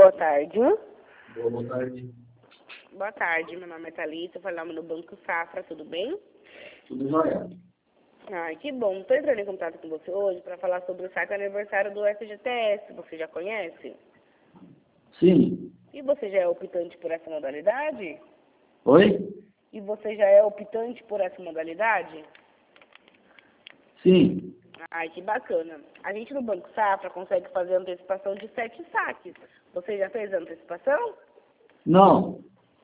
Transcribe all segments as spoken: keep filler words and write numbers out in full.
Boa tarde. Boa, boa tarde. Boa tarde, meu nome é Thalita, eu falo no Banco Safra, tudo bem? Tudo jóia? Ai, que bom. Estou entrando em contato com você hoje para falar sobre o saque aniversário do F G T S. Você já conhece? Sim. E você já é optante por essa modalidade? Oi? E você já é optante por essa modalidade? Sim. Ai, que bacana. A gente no Banco Safra consegue fazer antecipação de sete saques. Você já fez a antecipação? Não.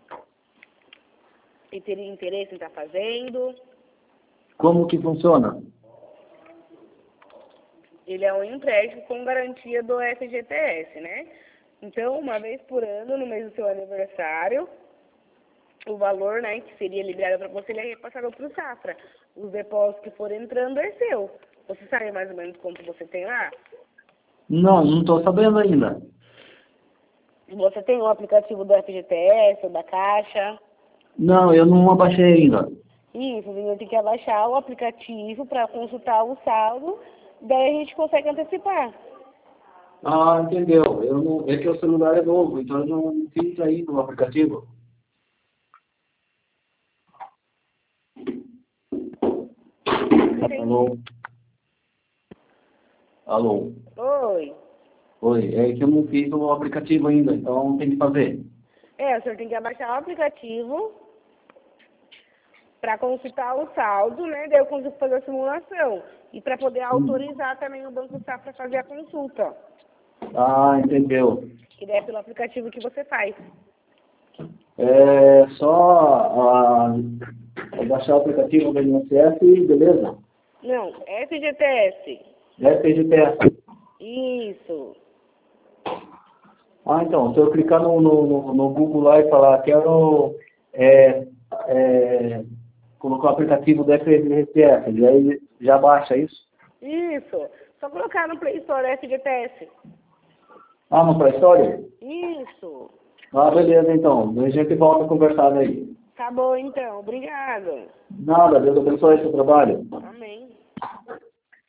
E teria interesse em estar fazendo? Como que funciona? Ele é um empréstimo com garantia do F G T S, né? Então, uma vez por ano, no mês do seu aniversário, o valor, né, que seria liberado para você, ele é repassado para o Safra. Os depósitos que forem entrando é seu. Você sabe mais ou menos quanto você tem lá? Não, não estou sabendo ainda. Você tem o aplicativo do F G T S ou da Caixa? Não, eu não abaixei ainda. Isso, você tem que abaixar o aplicativo para consultar o saldo, daí a gente consegue antecipar. Ah, entendeu. Eu não, é que o celular é novo, então eu não fiz aí no aplicativo. Alô? Alô? Oi. Oi, é que eu não fiz o aplicativo ainda, então tem que fazer. É, o senhor tem que abaixar o aplicativo para consultar o saldo, né? Daí eu consigo fazer a simulação. E para poder autorizar também o Banco Safra a fazer a consulta. Ah, entendeu. Que daí é pelo aplicativo que você faz. É só ah, baixar o aplicativo do I N S S e beleza? Não, F G T S. F G T S. Isso. Ah, então, se eu clicar no, no, no Google lá e falar quero é, é, colocar o aplicativo do F G T S, e aí já baixa isso? Isso. Só colocar no Play Store F G T S. Ah, no Play Store? Isso. Ah, beleza, então. A gente volta a conversar daí. Tá bom, então. Obrigado. Nada, Deus abençoe seu trabalho. Amém.